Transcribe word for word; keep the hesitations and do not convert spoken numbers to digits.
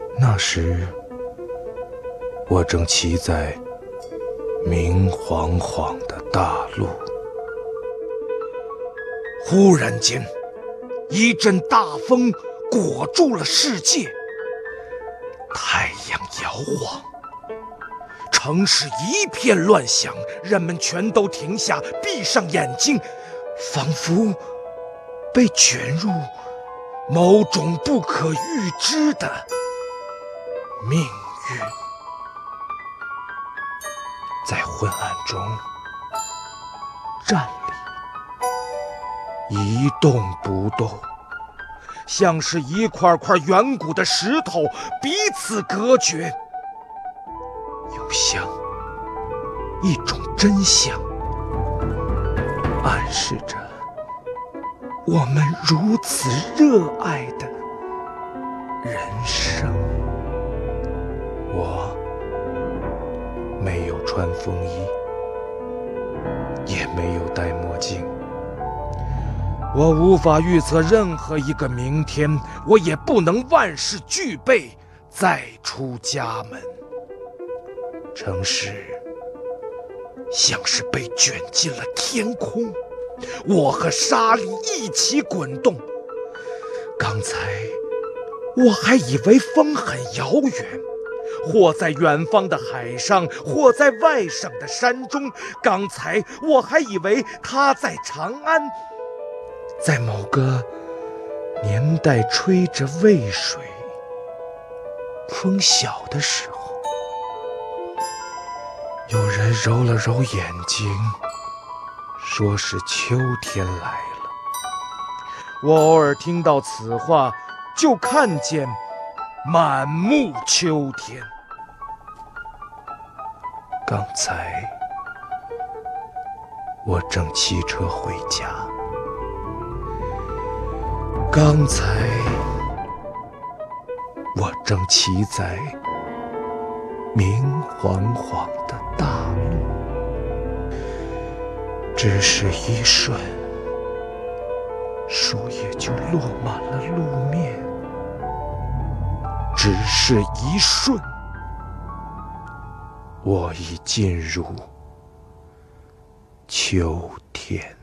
那时，我正骑在明晃晃的大路，忽然间，一阵大风裹住了世界，太阳摇晃，城市一片乱响，人们全都停下，闭上眼睛，仿佛被卷入某种不可预知的命运。在昏暗中站立，一动不动，像是一块块远古的石头彼此隔绝，又像一种真相，暗示着我们如此热爱的人生。我没有穿风衣，也没有戴墨镜，我无法预测任何一个明天，我也不能万事俱备再出家门。城市像是被卷进了天空，我和沙粒一起滚动。刚才我还以为风很遥远，或在远方的海上，或在外省的山中。刚才我还以为它在长安，在某个年代吹着渭水风小的时候。有人揉了揉眼睛，说是秋天来了。我偶尔听到此话，就看见满目秋天。刚才我正骑车回家，刚才我正骑在明晃晃的大路，只是一瞬，树叶就落满了路面。只是一瞬，我已进入秋天。